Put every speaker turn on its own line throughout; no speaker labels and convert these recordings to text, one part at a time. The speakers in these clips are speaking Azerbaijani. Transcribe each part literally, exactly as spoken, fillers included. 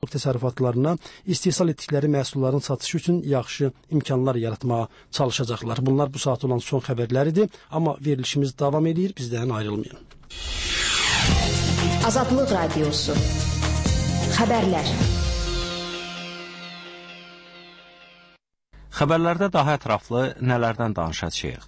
transport təsərrüfatlarına istehsal etdikləri məhsulların satışı üçün yaxşı imkanlar yaratmağa çalışacaqlar. Bunlar bu saat olan son xəbərləridir, amma verilişimiz davam edir, bizdən ayrılmayın.
Azadlıq Radiosu Xəbərlər.
Xəbərlərdə daha ətraflı nələrdən danışacağıq?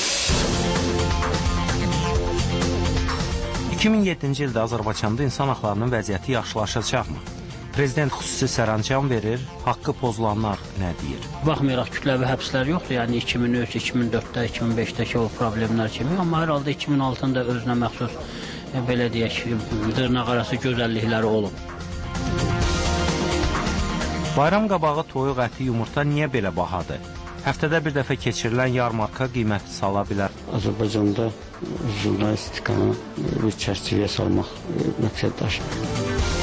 iki min yeddinci ildə Azərbaycanda insan haqlarının vəziyyəti yaxşılaşacaqmı? Prezident xüsusi sərəncam verir, haqqı pozulanlar nə deyir?
Baxmayaraq kütləvi həbslər yoxdur, yəni iki min üç, iki min dörddə, iki min beşdəki o problemlər kimi, amma hər halda iki min altıda özünə məxsus, belə deyək, dırnaq arası gözəllikləri olub.
Bayram qabağı toyuq əti, yumurta niyə belə bahadır? Həftədə bir dəfə keçirilən yarmarka qiyməti sala bilər.
Azərbaycanda jurnalistikanı bir çərçivəyə salmaq məqsəd daşıyır.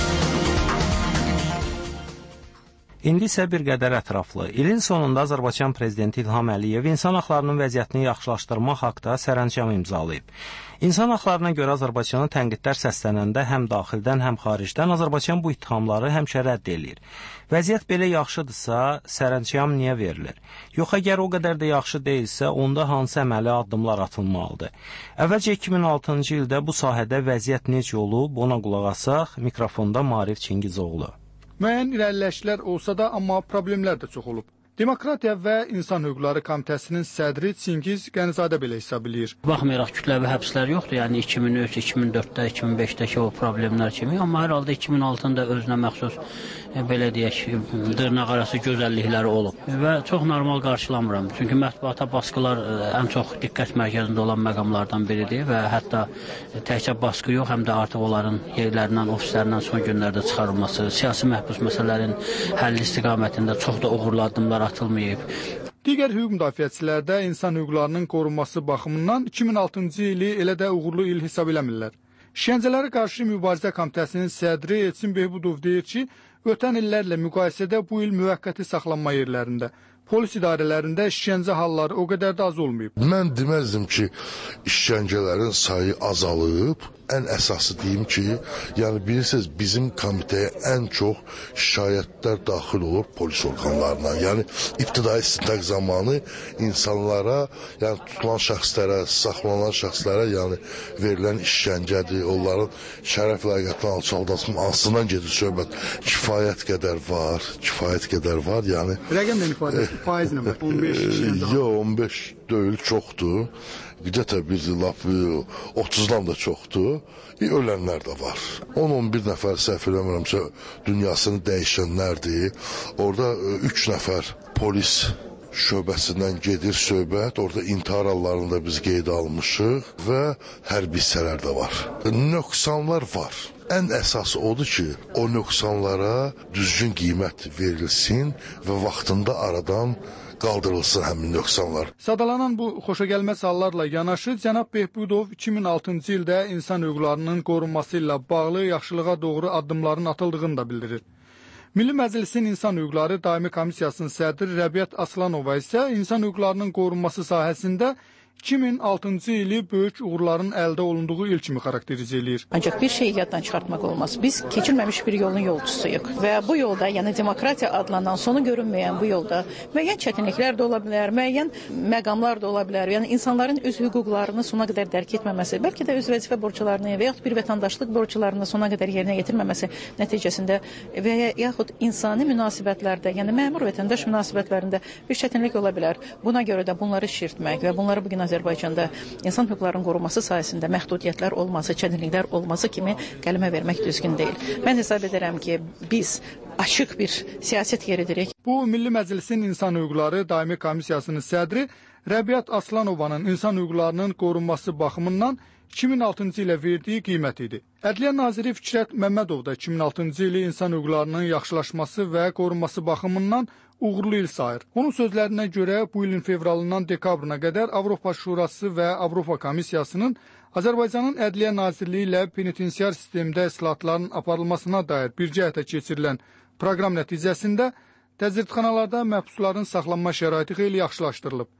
İndi isə bir qədər ətraflı. İlin sonunda Azərbaycan Prezidenti İlham Əliyev insan haqlarının vəziyyətini yaxşılaşdırmaq haqda sərəncam imzalayıb. İnsan haqlarına görə Azərbaycana tənqidlər səslənəndə həm daxildən, həm xaricdən Azərbaycan bu ittihamları həmişə rədd edir. Vəziyyət belə yaxşıdırsa, sərəncam niyə verilir? Yox, əgər o qədər də yaxşı deyilsə, onda hansı əməli addımlar atılmalıdır? Əvvəlcə iki min altıncı ildə bu sahədə vəziyyət necə olub, ona qulaq asaq, mikrofonda Maarif Çingizoğlu.
Müəyyən irəliləyişlər olsa da, amma problemlər də çox olub. Demokratiya və İnsan Hüquqları Komitəsinin sədri Çingiz Qənizadə belə hesab edir.
Baxmayaraq kütləvi həbslər yoxdur, yəni iki min üç, iki min dörddə, iki min beşdəki o problemlər kimi, amma hər halda iki min altıda özünə məxsus, belə deyək, dırnaq arası gözəllikləri olub və çox normal qarşılamıram. Çünki mətbuata baskılar ən çox diqqət mərkəzində olan məqamlardan biridir və hətta təkcə baskı yox, həm də artıq onların yerlərindən, ofislərindən son günlərdə çıxarılması, siyasi məhbus məsələlərin həlli istiqamətində çox da uğurlu addımlar atılmayıb.
Digər hüquq müdafiəçilərdə insan hüquqlarının qorunması baxımından iki min altıncı ili elə də uğurlu il hesab eləmirlər. İşgəncələrə qarşı mübarizə komitəsinin sədri Elçin Behbudov deyir ki, ötən illərlə müqayisədə bu il müvəqqəti saxlanma yerlərində, polis idarələrində işgəncə halları o qədər də az olmayıb.
Mən deməzdim ki, işgəncələrin sayı azalıb. Ən əsası deyim ki, yəni bilirsiniz, bizim komitəyə ən çox şikayətlər daxil olur polis orqanlarına. Yəni ibtidai istintaq zamanı insanlara, yəni tutulan şəxslərə, saxlanılan şəxslərə, yəni verilən işgəncədir, onların şərəf layiqətini alçaltmasından gedir söhbət. Kifayət qədər var, kifayət qədər var, yəni.
Rəqəm də ifadə edir, faiz nə var? on beş işgəncə.
Yox, on beş deyil, çoxdur. Qıcətə bir lap otuzdan da çoxdur. Ölənlər də var. on on bir nəfər səhv eləmirəmsə dünyasını dəyişənlərdir. Orada üç nəfər polis şöbəsindən gedir söhbət. Orada intihar hallarını da biz qeydə almışıq və hərbi hissələr də var. Nöqsanlar var. Ən əsası odur ki, o nöqsanlara düzgün qiymət verilsin və vaxtında aradan qaldırılsın həmin nöqsanlar.
Sadalanan bu xoşagəlməz hallarla yanaşı, cənab Behbudov iki min altıncı ildə insan hüquqlarının qorunması ilə bağlı yaxşılığa doğru addımların atıldığını da bildirir. Milli Məclisin İnsan Hüquqları Daimi Komissiyasının sədri Rəbiət Aslanova isə insan hüquqlarının qorunması sahəsində iki min altıncı ili böyük uğurların əldə olunduğu il kimi xarakterizə edir.
Ancaq bir şeyi yaddan çıxartmaq olmaz. Biz keçilməmiş bir yolun yolçusuyuq və bu yolda, yəni demokratiya adlanan, sonu görünməyən bu yolda müəyyən çətinliklər də ola bilər, müəyyən məqamlar da ola bilər. Yəni insanların öz hüquqlarını sona qədər dərk etməməsi, bəlkə də öz vəzifə borclarını və yaxud bir vətəndaşlıq borclarını sona qədər yerinə yetirməməsi nəticəsində və yaxud insani münasibətlərdə, yəni məmur vətəndaş münasibətlərində bir çətinlik ola bilər. Buna görə də bunları şişirtmək və bunları bugün Azərbaycanda insan hüquqlarının qorunması sayəsində məhdudiyyətlər olması, çətinliklər olması kimi qələmə vermək düzgün deyil. Mən hesab edirəm ki, biz açıq bir siyasət yeridirik.
Bu, Milli Məclisin İnsan Hüquqları Daimi Komissiyasının sədri Rəbiət Aslanovanın insan hüquqlarının qorunması baxımından iki min altıncı ilə verdiyi qiymət idi. Ədliyyə Naziri Fikrət Məmmədov da iki min altıncı ili insan hüquqlarının yaxşılaşması və qorunması baxımından uğurlu il sayır. Onun sözlərinə görə bu ilin fevralından dekabrına qədər Avropa Şurası və Avropa Komissiyasının Azərbaycanın Ədliyyə Nazirliyi ilə penitensiar sistemdə islahatların aparılmasına dair bir cəhətə keçirilən proqram nəticəsində təzyiqxanalarda məhbusların saxlanma şəraiti xeyli yaxşılaşdırılıb.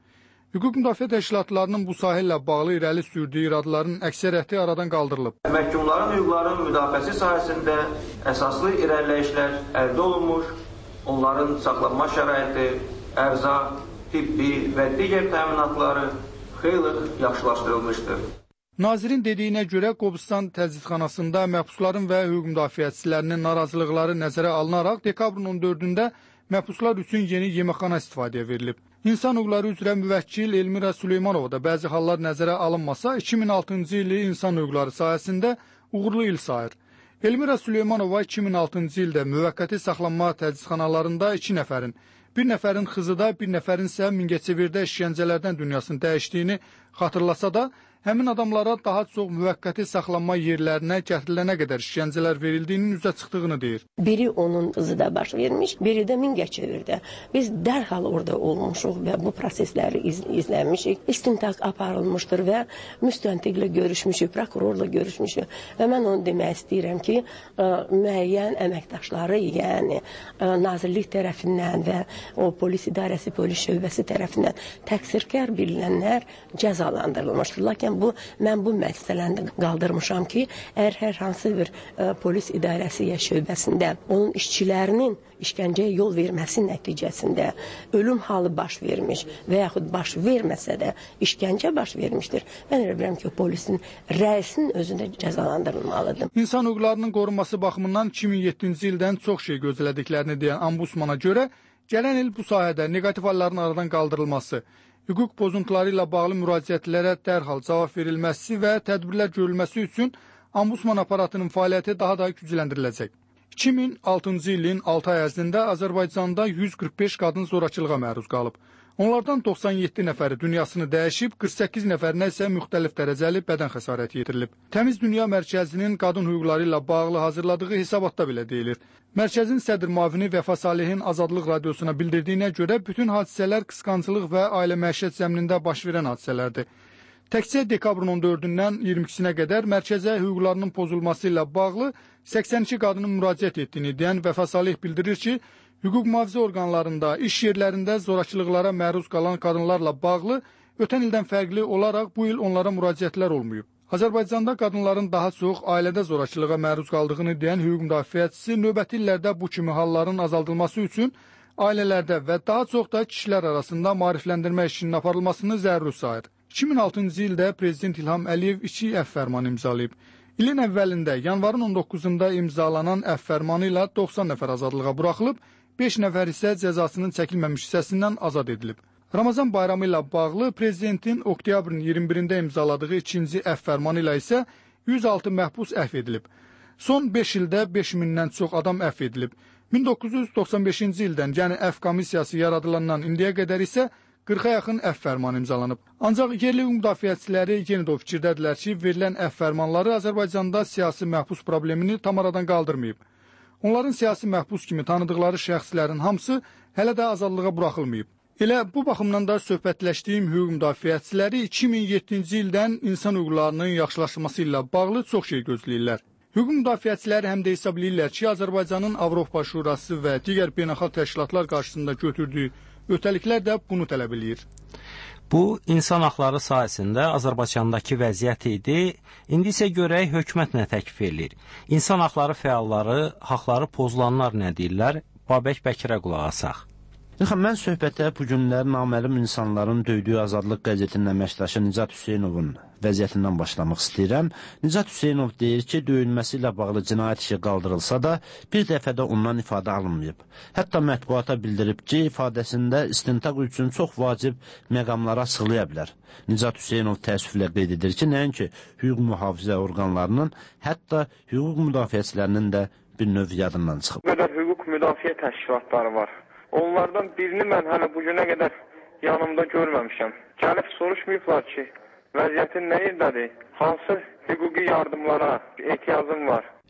Hüquq müdafiə təşkilatlarının bu sahə ilə bağlı irəli sürdüyü iradların əksəriyyəti aradan qaldırılıb.
Məhkumların hüquqlarının müdafiəsi sahəsində əsaslı irəliləyişlər əldə olunmuş, onların saxlanma şəraiti, ərzaq, tibbi və digər təminatları xeyli yaxşılaşdırılmışdır.
Nazirin dediyinə görə Qobustan təzyiqxanasında məhbusların və hüquq müdafiəçilərinin narazılıqları nəzərə alınaraq dekabrın on dördündə məhbuslar üçün yeni yeməkxana istifadəyə verilib. İnsan hüquqları üzrə müvəkkil Elmira Süleymanova da bəzi hallar nəzərə alınmasa iki min altıncı ili insan hüquqları sahəsində uğurlu il sayır. Elmira Süleymanova iki min altıncı ildə müvəqqəti saxlanma təzyiqxanalarında iki nəfərin, bir nəfərin Xızıda, bir nəfərin isə Mingəçevirdə işgəncələrdən dünyasını dəyişdiyini xatırlasa da, həmin adamlara daha çox müvəqqəti saxlanma yerlərinə gətirilənə qədər işgəncələr verildiyinin üzə çıxdığını deyir.
Biri onun Xızıda baş vermiş, biri də Mingəçevirdə. Biz dərhal orada olmuşuq və bu prosesləri iz izləmişik. İstintaq aparılmışdır və müstəntiqlə görüşmüşük, prokurorla görüşmüşük. Və mən onu demək istəyirəm ki, ə, müəyyən əməkdaşları, yəni ə, nazirlik tərəfindən və o polis idarəsi, polis şöbəsi tərəfindən təqsirkar bilinənlər cəzalandırılmışdır. Lakin bu, mən bu məsələni qaldırmışam ki, əgər hər hansı bir ə, polis idarəsi ya şöbəsində onun işçilərinin işgəncəyə yol verməsi nəticəsində ölüm halı baş vermiş və yaxud baş verməsə də işgəncə baş vermişdir. Mən elə bilirəm ki, polisin rəisinin özündə cəzalandırılmalıdır.
İnsan hüquqlarının qorunması baxımından iki min yeddinci ildən çox şey gözlədiklərini deyən Ombudsmana görə, gələn il bu sahədə negativ halların aradan qaldırılması, hüquq pozuntuları ilə bağlı müraciətlərə dərhal cavab verilməsi və tədbirlər görülməsi üçün Ombudsman aparatının fəaliyyəti daha da gücləndiriləcək. iki min altıncı ilin altı ay ərzində Azərbaycanda yüz qırx beş qadın zorakılığa məruz qalıb. Onlardan doxsan yeddi nəfəri dünyasını dəyişib, qırx səkkiz nəfərinə isə müxtəlif dərəcəli bədən xəsarəti yetirilib. Təmiz Dünya Mərkəzinin qadın hüquqları ilə bağlı hazırladığı hesabatda belə deyilir. Mərkəzin sədr müavini Vəfa Salihin Azadlıq Radiosuna bildirdiyinə görə bütün hadisələr qısqanclıq və ailə məişət zəminində baş verən hadisələrdir. Təkcə dekabrın on dördündən iyirmi ikisinə qədər mərkəzə hüquqlarının pozulması ilə bağlı səksən iki qadının müraciət etdiyini deyən Vəfa Salih bildirir ki, hüquq mühafizə orqanlarında, iş yerlərində zorakılıqlara məruz qalan qadınlarla bağlı ötən ildən fərqli olaraq bu il onlara müraciətlər olmayıb. Azərbaycanda qadınların daha çox ailədə zorakılığa məruz qaldığını deyən hüquq müdafiəçisi növbəti illərdə bu kimi halların azaldılması üçün ailələrdə və daha çox da kişilər arasında maarifləndirmə işinin aparılmasını zəruri sayır. iki min altıncı ildə Prezident İlham Əliyev iki əfv fərmanı imzalayıb. İlin əvvəlində yanvarın on doqquzunda imzalanan əfv fərmanı ilə doxsan nəfər azadlığa buraxılıb, beş nəfər isə cəzasının çəkilməmiş hissəsindən azad edilib. Ramazan bayramı ilə bağlı Prezidentin oktyabrın iyirmi birində imzaladığı ikinci əfv fərmanı ilə isə yüz altı məhbus əfv edilib. Son beş ildə beş mindən çox adam əfv edilib. min doqquz yüz doxsan beşinci ildən, yəni əfv komissiyası yaradılandan indiyə qədər isə qırxa yaxın əfv fərmanı imzalanıb. Ancaq yerli hüquq müdafiəçiləri yenə də o fikirdədirlər ki, verilən əfv fərmanları Azərbaycanda siyasi məhbus problemini tam aradan qaldırmayıb. Onların siyasi məhbus kimi tanıdıqları şəxslərin hamısı hələ də azadlığa buraxılmayıb. Elə bu baxımdan da söhbətləşdiyim hüquq müdafiəçiləri iki min yeddinci ildən insan hüquqlarının yaxşılaşması ilə bağlı çox şey gözləyirlər. Hüquq müdafiəçiləri həm də hesab edirlər ki, Azərbaycanın Avropa Şurası və digər beynəlxalq təşkilatlar qarşısında götürdüyü ötəliklər də bunu tələb edir.
Bu, insan haqları sahəsində Azərbaycandakı vəziyyət idi. İndi isə görək hökumət nə təklif edir. İnsan haqları fəalları, haqları pozulanlar nə deyirlər? Babək Bəkirə qulaq asaq.
Mən söhbətə bu günlər naməlum insanların döydüyü Azadlıq qəzetinin əməkdaşı Nicat Hüseynovun vəziyyətindən başlamaq istəyirəm. Nicat Hüseynov deyir ki, döyülməsi ilə bağlı cinayət işi qaldırılsa da, bir dəfə də ondan ifadə alınmayıb. Hətta mətbuata bildirib ki, ifadəsində istintaq üçün çox vacib məqamları açıqlaya bilər. Nicat Hüseynov təəssüflə qeyd edir ki, nəinki hüquq mühafizə orqanlarının, hətta hüquq müdafiəçilərinin də bir növ yadından çıxıb.
Bu qədər hüquq müdafiə təşkilatları var. Onlardan birini mən hələ bu günə qədər yanımda görməmişəm. Gəlib soruşmayıblar ki, vəziyyətin nə yerdədir? Hansı hüquqi yardımlara ehtiyacım var?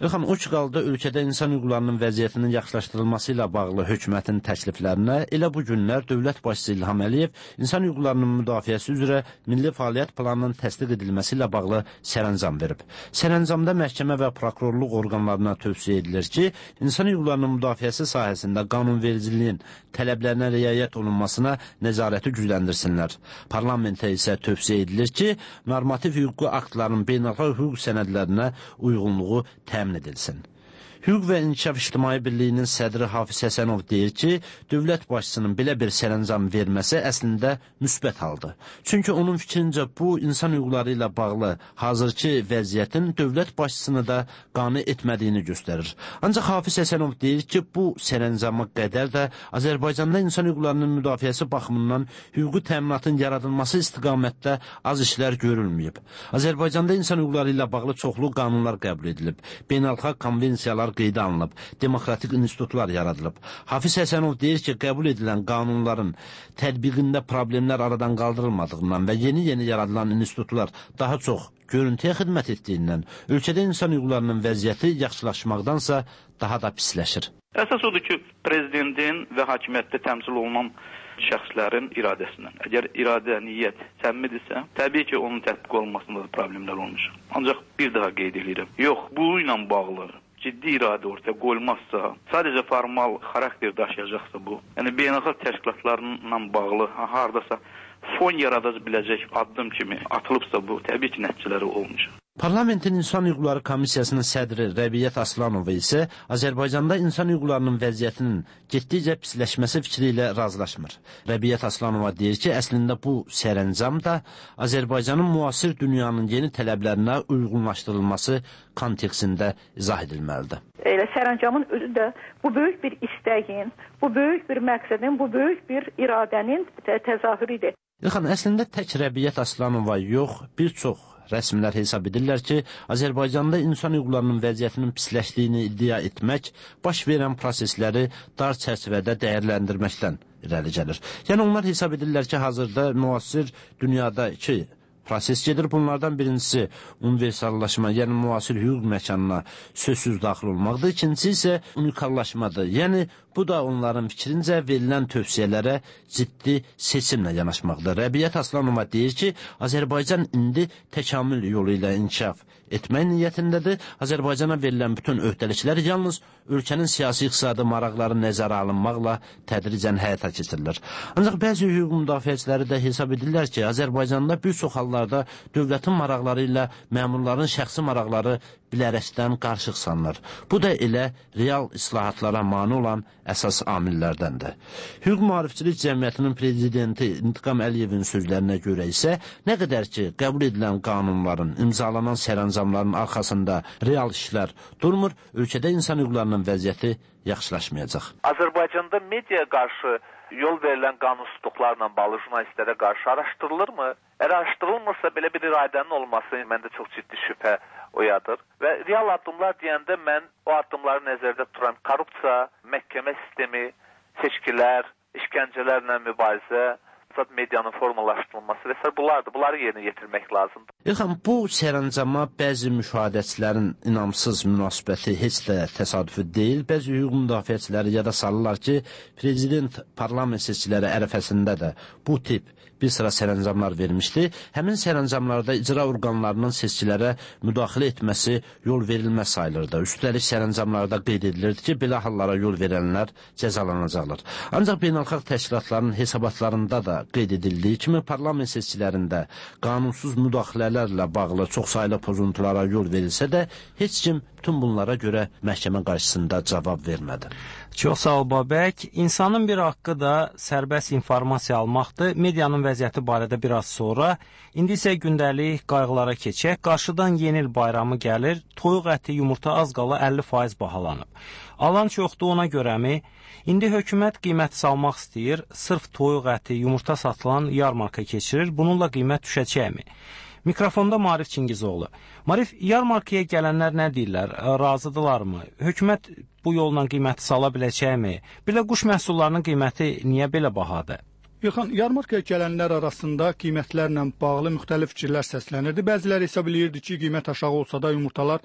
Yaxın, o ki qaldı ölkədə insan hüquqlarının vəziyyətinin yaxşılaşdırılması ilə bağlı hökumətin təkliflərinə, elə bu günlər dövlət başçısı İlham Əliyev insan hüquqlarının müdafiəsi üzrə milli fəaliyyət planının təsdiq edilməsi ilə bağlı sərəncam verib. Sərəncamda məhkəmə və prokurorluq orqanlarına tövsiyə edilir ki, insan hüquqlarının müdafiəsi sahəsində qanunvericiliyin tələblərinə riayət olunmasına nəzarəti gücləndirsinlər. Parlamentə isə tövsiyə edilir ki, normativ hüquqi aktların beynəlxalq hüquq sənədlərinə uyğunluğu təmin edilsin. Hüquq və İnkişaf İctimai Birliyinin sədri Hafiz Həsənov deyir ki, dövlət başçısının belə bir sərəncam verməsi əslində müsbət haldır. Çünki onun fikrincə bu, insan hüquqları ilə bağlı hazırki vəziyyətin dövlət başçısını da qane etmədiyini göstərir. Ancaq Hafiz Həsənov deyir ki, bu sərəncama qədər də Azərbaycanda insan hüquqlarının müdafiəsi baxımından hüquqi təminatın yaradılması istiqamətdə az işlər görülməyib. Azərbaycanda insan hüquqları ilə bağlı çoxlu qanunlar qəbul edilib, beynəlxalq konvensiyalar qeydə alınıb, demokratik institutlar yaradılıb. Hafiz Həsənov deyir ki, qəbul edilən qanunların tətbiqində problemlər aradan qaldırılmadığından və yeni-yeni yaradılan institutlar daha çox görüntüyə xidmət etdiyindən ölkədə insan hüquqlarının vəziyyəti yaxşılaşmaqdansa daha da pisləşir.
Əsas odur ki, prezidentin və hakimiyyətdə təmsil olunan şəxslərin iradəsindən. Əgər iradə, niyyət səmimidirsə, təbii ki, onun tətbiq olunmasında da problemlər olmuş. Ancaq bir daha qeyd edirəm. Yox, bu ilə bağlı ciddi iradə ortaya qoyulmazsa, sadəcə formal xarakter daşıyacaqsa bu, yəni beynəlxalq təşkilatlarla bağlı hardasa fon yarada biləcək addım kimi atılıbsa bu, təbii ki, nəticələri olmuş.
Parlamentin İnsan Hüquqları Komissiyasının sədri Rəbiyyət Aslanova isə Azərbaycanda insan hüquqlarının vəziyyətinin getdikcə pisləşməsi fikri ilə razılaşmır. Rəbiyyət Aslanova deyir ki, əslində bu sərəncam da Azərbaycanın müasir dünyanın yeni tələblərinə uyğunlaşdırılması kontekstində izah edilməlidir.
Elə sərəncamın özü də bu böyük bir istəyin, bu böyük bir məqsədin, bu böyük bir iradənin təzahürüdür.
Yaxın, əslində tək Rəbiyyət Aslanova yox, bir çox rəsmilər hesab edirlər ki, Azərbaycanda insan hüquqlarının vəziyyətinin pisləşdiyini iddia etmək, baş verən prosesləri dar çərçivədə dəyərləndirməkdən irəli gəlir. Yəni, onlar hesab edirlər ki, hazırda müasir dünyada iki proses gedir. Bunlardan birincisi universallaşma, yəni müasir hüquq məkanına sözsüz daxil olmaqdır. İkincisi isə unikallaşmadır. Yəni, bu da onların fikrincə verilən tövsiyələrə ciddi seçimlə yanaşmaqdır. Rəbiyyət Aslanova deyir ki, Azərbaycan indi təkamül yolu ilə inkişaf etmək niyyətindədir. Azərbaycana verilən bütün öhdəliklər yalnız ölkənin siyasi iqtisadi maraqları nəzərə alınmaqla tədricən həyata keçirilir. Ancaq bəzi hüquq müdafiəçiləri də hesab edirlər ki, Azərbaycanda bir çox hallarda dövlətin maraqları ilə məmurların şəxsi maraqları bilərəkdən qarışıq sanılır. Bu da elə real islahatlara mane olan əsas amillərdəndir. Hüquq Müharifçilik Cəmiyyətinin prezidenti İntiqam Əliyevin sözlərinə görə isə nə qədər ki, qəbul edilən qanunların, imzalanan sərəncamların arxasında real işlər durmur, ölkədə insan hüquqlarının vəziyyəti yaxşılaşmayacaq.
Azərbaycanda mediaya qarşı yol verilən qanunsuzluqlarla bağlı jurnalistlərə qarşı araşdırılırmı? Əgər araşdırılmırsa, belə bir iradənin olması məndə çox ciddi şübhə oyadır. Və real addımlar deyəndə mən o addımları nəzərdə tuturam. Korrupsiya, məhkəmə sistemi, seçkilər, işgəncələrlə mübarizə, medianın formalaşdırılması və s. bunlardır. Bunları yerinə yetirmək lazımdır.
Yaxın, bu sərəncama bəzi müşahidəçilərin inamsız münasibəti heç də təsadüfi deyil. Bəzi hüquq müdafiəçiləri yada salırlar ki, prezident parlament seçkiləri ərəfəsində də bu tip bir sıra sərəncamlar vermişdi. Həmin sərəncamlarda icra orqanlarının seçkilərə müdaxilə etməsi yol verilməz sayılırdı. Üstəlik sərəncamlarda qeyd edilirdi ki, belə hallara yol verənlər cəzalanacaqlar. Ancaq beynəlxalq təşkilatların hesabatlarında da qeyd edildiyi kimi parlament seçkilərində qanunsuz müdaxilələrlə bağlı çoxsaylı pozuntulara yol verilsə də, heç kim bütün bunlara görə məhkəmə qarşısında cavab vermədi.
Çox sağ ol Babək. İnsanın bir haqqı da sərbəst informasiya almaqdır. Medianın vəziyyəti barədə biraz sonra. İndi isə gündəlik qayğılara keçək. Qarşıdan yeni il bayramı gəlir. Toyuq əti, yumurta az qala əlli faiz bahalanıb. Alan çoxdur, ona görəmi? İndi hökumət qiyməti salmaq istəyir. Sırf toyuq əti, yumurta satılan yarmarka keçirir. Bununla qiymət düşəcəkmi? Mikrofonda Marif Çingizoğlu. Marif, yarmarkaya gələnlər nə deyirlər? Razıdırlarmı? Hökumət bu yolla qiyməti sala biləcəkmi? Bir də quş məhsullarının qiyməti niyə belə bahadır?
Yaxın, yarmarkaya gələnlər arasında qiymətlərlə bağlı müxtəlif fikirlər səslənirdi. Bəziləri hesab eləyirdi ki, qiymət aşağı olsa da yumurtalar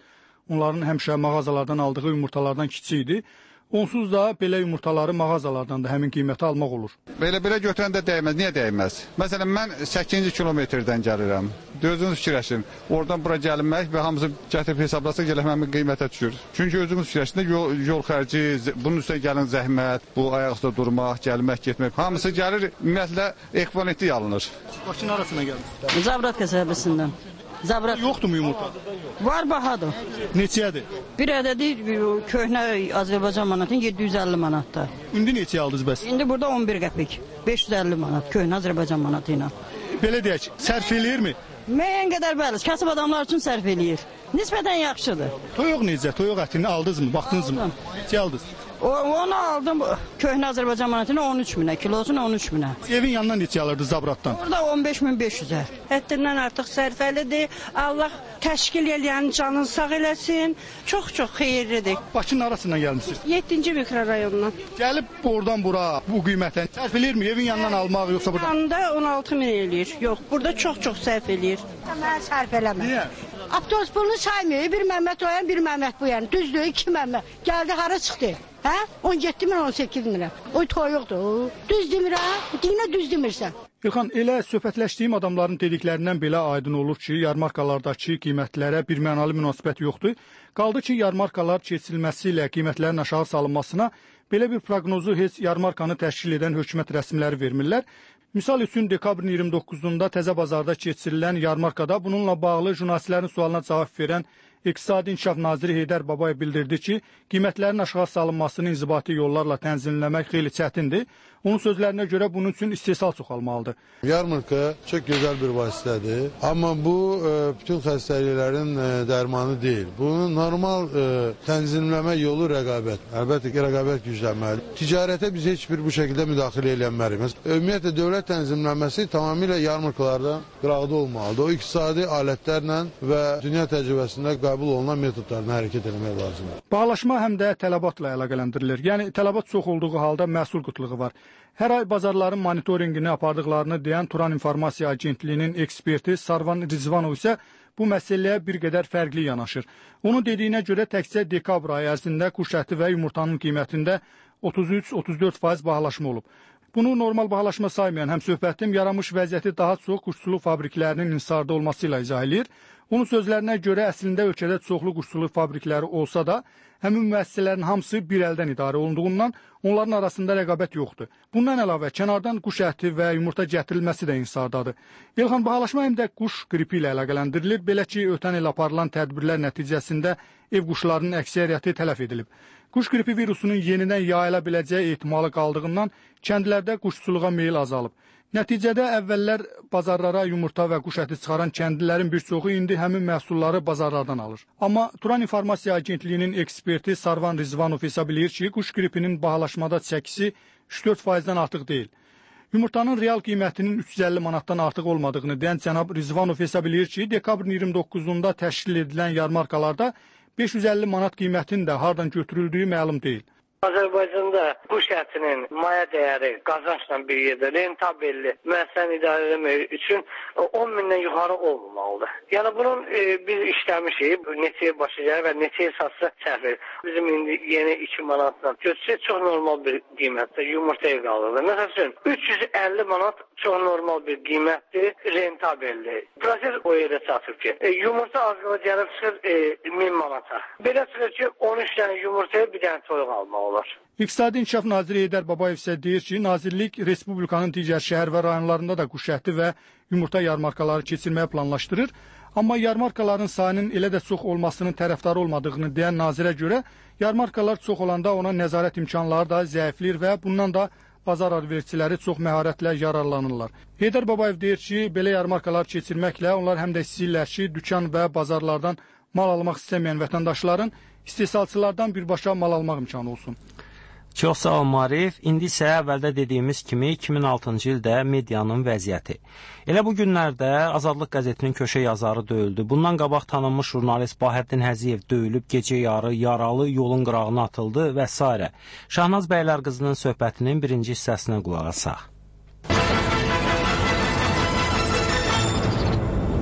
onların həmişə mağazalardan aldığı yumurtalardan kiçik idi. Onsuz da belə yumurtaları mağazalardan da həmin qiyməti almaq olur.
Belə-belə götürəndə dəyməz. Niyə dəyməz? Məsələn, mən səkkizinci kilometrdən gəlirəm. Özünüz fikirləşin. Oradan bura gəlinmək və hamısı gətirib hesablasaq gələk həmin qiymətə düşür. Çünki özünüz fikirləşin yol, yol xərci, bunun üstə gəlin zəhmət, bu ayaq üstə durmaq, gəlmək, getmək. Hamısı gəlir, ümumiyyətlə ekvivalentli alınır.
Bakının arasına gəlir.
Zabrat qəsəbəsindən. Zabrat.
Yoxdur mu yumurta?
Var, bahadır.
Neçəyədir?
Bir ədədi köhnə Azərbaycan manatın yeddi yüz əlli manatda.
İndi neçəyə aldınız bəs?
İndi burada on bir qəpik. beş yüz əlli manat köhnə Azərbaycan manatı ilə.
Belə deyək, sərf eləyirmi?
Müəyyən qədər bəli, kasıb adamlar üçün sərf eləyir. Nisbətən yaxşıdır.
Toyuq necə? Toyuq ətini aldınız mı? Baxdınız mı? Neçə aldınız?
O, onu aldım köhnə Azərbaycan manatına on üç minə, kilosuna on üç minə.
Evin yanından neçə alırdınız Zabratdan?
Orada on beş min beş yüzə.
Həddindən artıq sərfəlidir. Allah təşkil eləyən canını sağ eləsin. Çox-çox xeyirlidir.
Bakının arasından gəlmisiniz?
yeddinci mikrorayondan.
Gəlib oradan bura bu qiymətə sərf eləyirmi? Evin yanından almaq yoxsa burada?
Yanında on altı min eləyir. Yox, burada çox-çox sərf eləyir.
Mən sərf eləməm.
Niyə?
Avtobus pulunu saymıyor. Bir Məhəmməd o yan, bir Məhəmməd bu yan. Düzdür, iki Məhəmməd. Gəldi, hara çıxdı? Hə? on yeddi min, on səkkiz min. Oy toyuqdur. Düz demirəm. Dinə düz demirsən.
İlxan, elə söhbətləşdiyim adamların dediklərindən belə aydın olur ki, yarmarkalardakı qiymətlərə bir mənalı münasibət yoxdur. Qaldı ki, yarmarkalar keçirilməsi ilə qiymətlərin aşağı salınmasına belə bir proqnozu heç yarmarkanı təşkil edən hökumət rəsmiləri vermirlər. Misal üçün, dekabrın iyirmi doqquzunda Təzə Bazarda keçirilən yarmarkada bununla bağlı jurnalistlərin sualına cavab verən İqtisadi İnkişaf Naziri Heydər Babayev bildirdi ki, qiymətlərin aşağı salınmasını inzibati yollarla tənzimləmək xeyli çətindir. Onun sözlərinə görə bunun üçün istehsal çoxalmalıdır.
Yarmarka çok güzel bir vasıtadır. Ama bu e, bütün xəstəliklərin e, dərmanı deyil. Bunun normal e, tənzimləmə yolu rəqabət. Əlbəttə ki, rəqabət güclənməli. Ticarətə biz heç bir bu şəkildə müdaxilə edilməliyik. Ümumiyyətlə, dövlət tənzimləməsi tamamilə yarmarkalarda qırağda olmalıdır. O iqtisadi alətlərlə və dünya təcrübəsində qəbul olunan metodlarla hərəkət etmək lazımdır.
Bağlaşma həm də tələbatla əlaqələndirilir. Yəni, tələbat çox olduğu halda məhsul qıtlığı var. Hər ay bazarların monitorinqini apardıqlarını deyən Turan İnformasiya Agentliyinin eksperti Sarvan Rizvanov isə bu məsələyə bir qədər fərqli yanaşır. Onun dediyinə görə təkcə dekabr ayı ərzində quş əti və yumurtanın qiymətində otuz üç otuz dörd faiz bahalaşma olub. Bunu normal bahalaşma saymayan həmsöhbətim yaranmış vəziyyəti daha çox quşçuluq fabriklərinin insarda olması ilə izah edir. Onun sözlərinə görə əslində ölkədə çoxlu quşçuluq fabrikləri olsa da, həmin müəssisələrin hamısı bir əldən idarə olunduğundan onların arasında rəqabət yoxdur. Bundan əlavə, kənardan quş əti və yumurta gətirilməsi də insardadır. İlxan, bahalaşma həm də quş qripi ilə əlaqələndirilir. Belə ki, ötən il aparılan tədbirlər nəticəsində ev quşlarının əksəriyyəti tələf edilib. Quş qripi virusunun yenidən yayıla biləcəyi ehtimalı qaldığından kəndlərdə quşçuluğa meyil azalıb. Nəticədə əvvəllər bazarlara yumurta və quş əti çıxaran kəndlilərin bir çoxu indi həmin məhsulları bazarlardan alır. Amma Turan İnformasiya Agentliyinin eksperti Sarvan Rizvanov hesab edir ki, quş qripinin bahalaşmada çəkisi üç dörd faizdən artıq deyil. Yumurtanın real qiymətinin üç yüz əlli manatdan artıq olmadığını deyən cənab Rizvanov hesab edir ki, dekabrın iyirmi doqquzunda təşkil edilən yarmarkalarda beş yüz əlli manat qiymətinin də hardan götürüldüyü məlum deyil.
Azərbaycanda quş ətinin maya dəyəri qazançla bir yerdə rentabelli müəssisəni idarə etmək üçün on mindən yuxarı olmamalıdır. Yəni bunun e, biz işləmişik, neçəyə başlayacaq və neçəyə satsa səhv. Bizim indi yeni iki manatdan götürsək çox normal bir qiymətdir, yumurtaya qalırdı. Məsəl üçün üç yüz əlli manat çox normal bir qiymətdir, rentabelli. Proses o yerə çatır ki, e, yumurta az qala gəlib çıxır e, min manata. Belə çıxır ki, on üç dənə yumurtaya bir dənə toyuq almaq olar.
İqtisadi İnkişaf Naziri Heydər Babayev isə deyir ki, Nazirlik Respublikanın digər şəhər və rayonlarında da quş əti və yumurta yarmarkaları keçirməyə planlaşdırır. Amma yarmarkaların sayının elə də çox olmasının tərəfdarı olmadığını deyən nazirə görə, yarmarkalar çox olanda ona nəzarət imkanları da zəifləyir və bundan da bazar alverçiləri çox məharətlə yararlanırlar. Heydər Babayev deyir ki, belə yarmarkalar keçirməklə onlar həm də istəyirlər ki, dükan və bazarlardan mal almaq istəməyən vətəndaşların istehsalçılardan birbaşa mal almaq imkanı olsun.
Çox sağ ol Marif. İndi isə əvvəldə dediyimiz kimi iki min altıncı ildə medianın vəziyyəti. Elə bu günlərdə Azadlıq qəzetinin köşə yazarı döyüldü. Bundan qabaq tanınmış jurnalist Bahəddin Həziyev döyülüb, gecə yarı yaralı yolun qırağına atıldı və s. Şahnaz Bəylər qızının söhbətinin birinci hissəsinə qulaq asaq.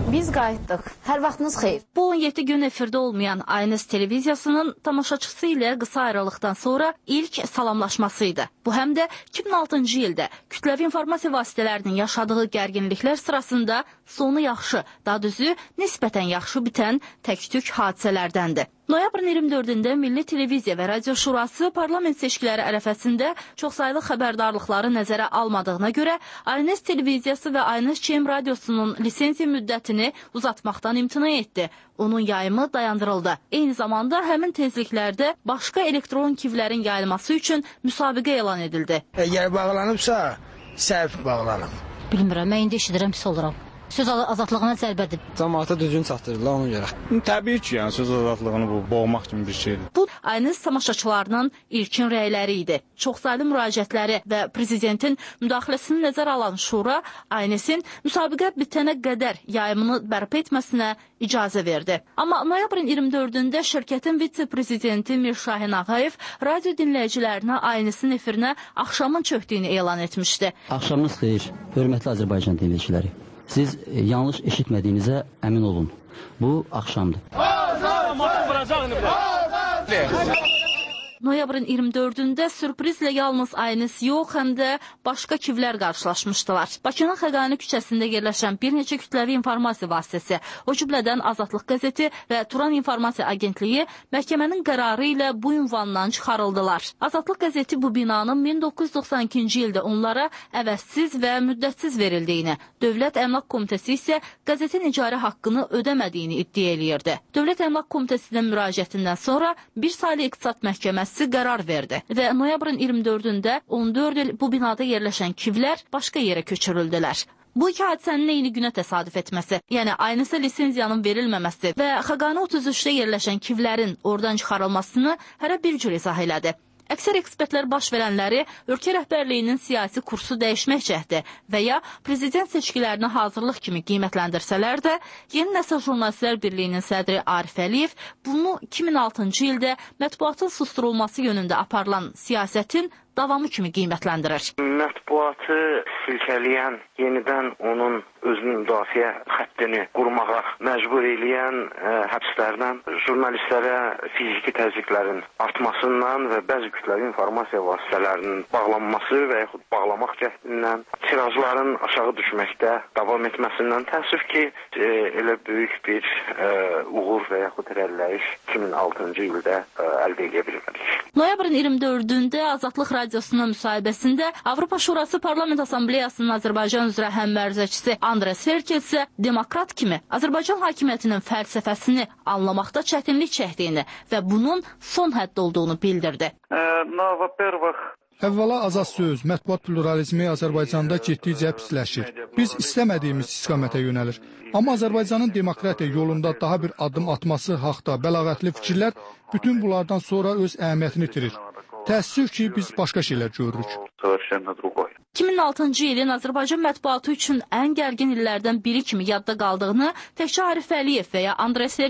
Biz qayıtdıq. Hər vaxtınız xeyir.
Bu on yeddi gün efirdə olmayan Aynız televiziyasının tamaşaçısı ilə qısa ayrılıqdan sonra ilk salamlaşması idi. Bu həm də iki min altıncı ildə kütləvi informasiya vasitələrinin yaşadığı gərginliklər sırasında sonu yaxşı, daha düzü nisbətən yaxşı bitən tək-tük hadisələrdəndir. Noyabrın iyirmi dördündə Milli Televiziya və Radio Şurası parlament seçkiləri ərəfəsində çoxsaylı xəbərdarlıqları nəzərə almadığına görə Aynız televiziyası və Aynız Ç M radiosunun lisenziya müddətini uzatmaqdan imtina etdi. Onun yayımı dayandırıldı. Eyni zamanda həmin tezliklərdə başqa elektron arxivlərin yayılması üçün müsabiqə elan edildi.
Əgər bağlanıbsa, səhv bağlanıb.
Bilmirəm, mən indi eşidirəm, pis oluram. Söz azadlığına zərbədir.
Cəmaata düzgün çatdırırlar ona görə. Təbii ki, yəni söz azadlığını bu boğmaq kimi bir şeydir.
Bu Aynız tamaşaçılarının ilkin rəyləri idi. Çoxsaylı müraciətləri və prezidentin müdaxiləsini nəzərə alan şura Aynızın müsabiqə bitənə qədər yayımını bərpa etməsinə icazə verdi. Amma noyabrın iyirmi dördündə şirkətin vitse-prezidenti Mirşahin Ağayev radio dinləyicilərinə Aynızın efirinə axşamın çökdüyünü elan etmişdi.
Axşamınız xeyir, hörmətli Azərbaycan dinləyiciləri. Siz yanlış eşitmədiyinizə əmin olun. Bu axşamdır.
Noyabrın iyirmi dördündə sürprizlə yalnız Aynız yox, həm də başqa kivlər qarşılaşmışdılar. Bakının Xəqani küçəsində yerləşən bir neçə kütləvi informasiya vasitəsi, o cümlədən Azadlıq qəzeti və Turan İnformasiya Agentliyi məhkəmənin qərarı ilə bu ünvandan çıxarıldılar. Azadlıq qəzeti bu binanın min doqquz yüz doxsan ikinci ildə onlara əvəzsiz və müddətsiz verildiyini, Dövlət Əmlak Komitəsi isə qəzetin icarə haqqını ödəmədiyini iddia eləyirdi. Dövlət Əmlak Komitəsinin müraciətindən sonra bir saylı iqtisad məhkəməsi qərar verdi və noyabrın iyirmi dördündə on dörd il bu binada yerləşən kivlər başqa yerə köçürüldülər. Bu iki hadisənin eyni günə təsadüf etməsi, yəni Aynıza lisenziyanın verilməməsi və Xəqani otuz üçdə yerləşən kivlərin oradan çıxarılmasını hərə bir cür izah elədi. Əksər ekspertlər baş verənləri ölkə rəhbərliyinin siyasi kursu dəyişmək cəhdi və ya prezident seçkilərinə hazırlıq kimi qiymətləndirsələr də, Yeni Nəsil Jurnalistlər Birliyinin sədri Arif Əliyev bunu iki min altıncı ildə mətbuatın susturulması yönündə aparılan siyasətin davamı kimi qiymətləndirir.
Mətbuatı silkələyən, yenidən onun özünü müdafiə xəttini qurmağa məcbur eləyən ə, həbslərdən, jurnalistlərə fiziki təzyiqlərin artmasından və bəzi kütləvi informasiya vasitələrinin bağlanması və yaxud bağlamaq cəhdindən, tirajların aşağı düşməkdə davam etməsindən təəssüf ki, ə, elə böyük bir ə, uğur və yaxud irəliləyiş iki min altıncı ildə ə, əldə edə bilmədik.
Noyabrın iyirmi dördündə Azadlıq Radiosunun müsahibəsində Avropa Şurası Parlament Assambleyasının Azərbaycan üzrə həmmərzəçisi Andres Herkel isə demokrat kimi Azərbaycan hakimiyyətinin fəlsəfəsini anlamaqda çətinlik çəkdiyini və bunun son hədd olduğunu bildirdi.
Əvvəla azad söz, mətbuat pluralizmi Azərbaycanda getdikcə pisləşir. Biz istəmədiyimiz istiqamətə yönəlir. Amma Azərbaycanın demokratiya yolunda daha bir addım atması haqda bəlağətli fikirlər bütün bunlardan sonra öz əhəmiyyətini itirir. Təəssüf ki, biz başqa şeylər görürük.
iki min altıncı ilin Azərbaycan mətbuatı üçün ən gərgin illərdən biri kimi yadda qaldığını təkcə Arif Əliyev və ya Andres